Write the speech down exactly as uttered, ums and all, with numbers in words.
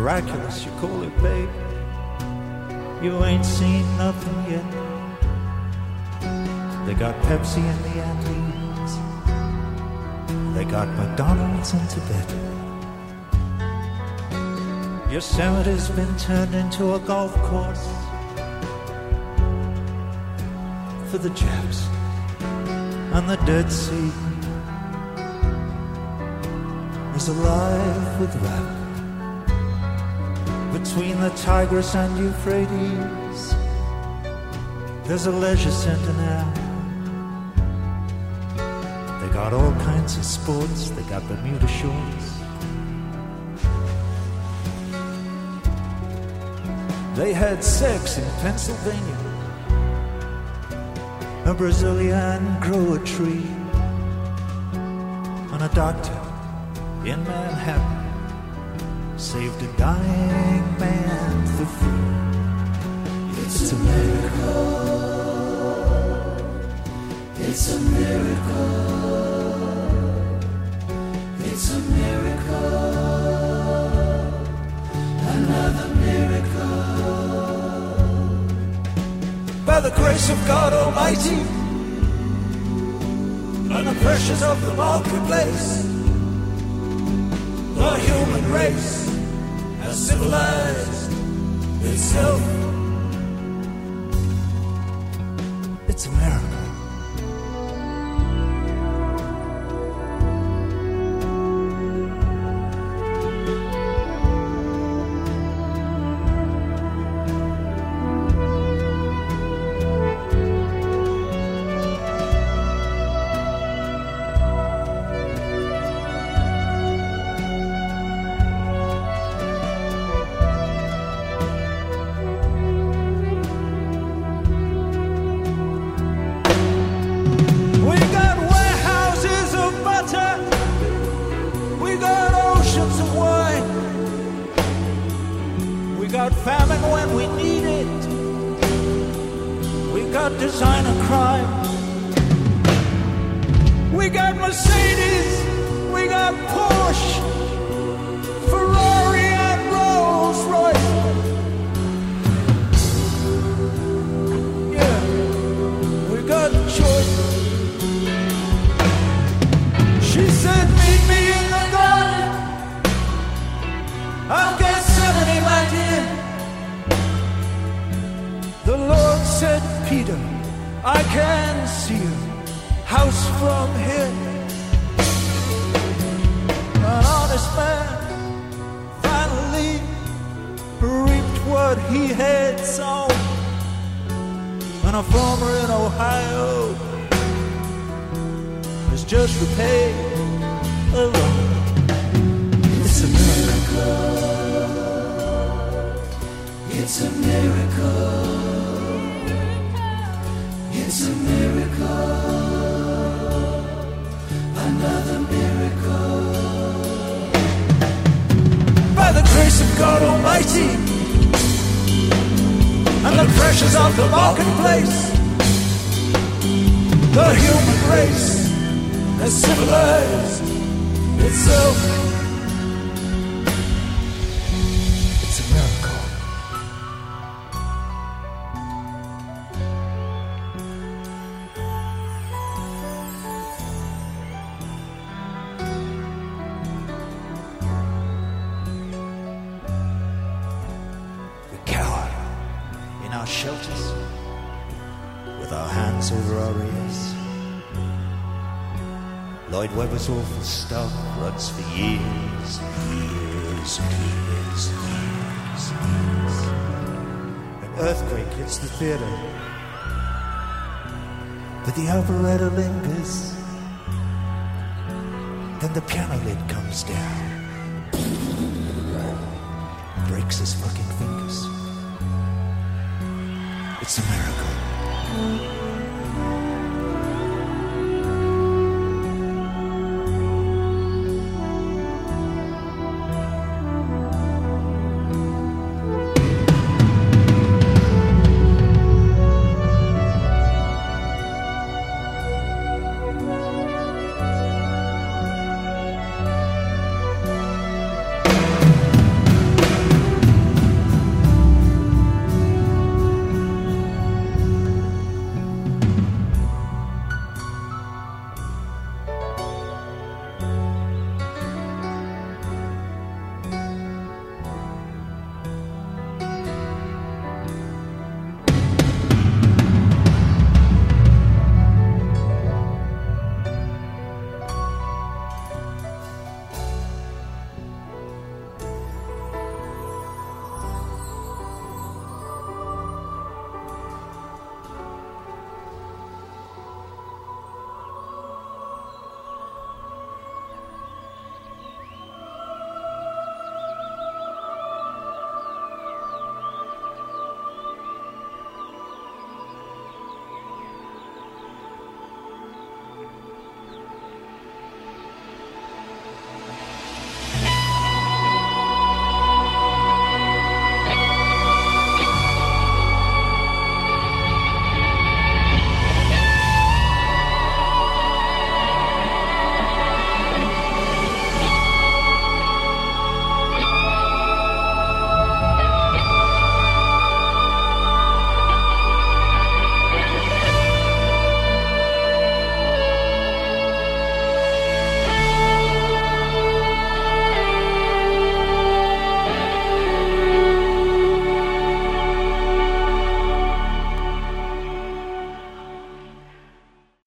miraculous, you call it, babe. You ain't seen nothing yet. They got Pepsi in the Andes. They got McDonald's in Tibet. Yosemite's been turned into a golf course for the Japs. And the Dead Sea is alive with rap. Between the Tigris and Euphrates, there's a leisure center now. They got all kinds of sports. They got Bermuda shorts. They had sex in Pennsylvania. A Brazilian grew a tree. And a doctor in Manhattan saved a dying man for free. It's, it's a miracle. It's a miracle. It's a miracle. Another miracle. By the grace of God Almighty and the pressures of the marketplace, the human race has civilized itself. It's a miracle. Famine when we need it. We got designer crime. We got Mercedes. We got Porsche, Ferrari and Rolls Royce. Yeah, we got choice. She said, meet me in the garden. I'll get seventy, my dear. The Lord said, Peter, I can see your house from here. An honest man finally reaped what he had sown. And a farmer in Ohio has just repaid a loan. It's a miracle. It's a miracle. It's a miracle, another miracle. By the grace of God Almighty and the pressures of the marketplace, the human race has civilized itself. It's a miracle. Shelters with our hands over our ears. Lloyd Webber's awful stuff runs for years and years and years and years and years. An earthquake hits the theater, but the operetta lingers. Then the piano lid comes down, breaks his fucking fingers. It's a miracle.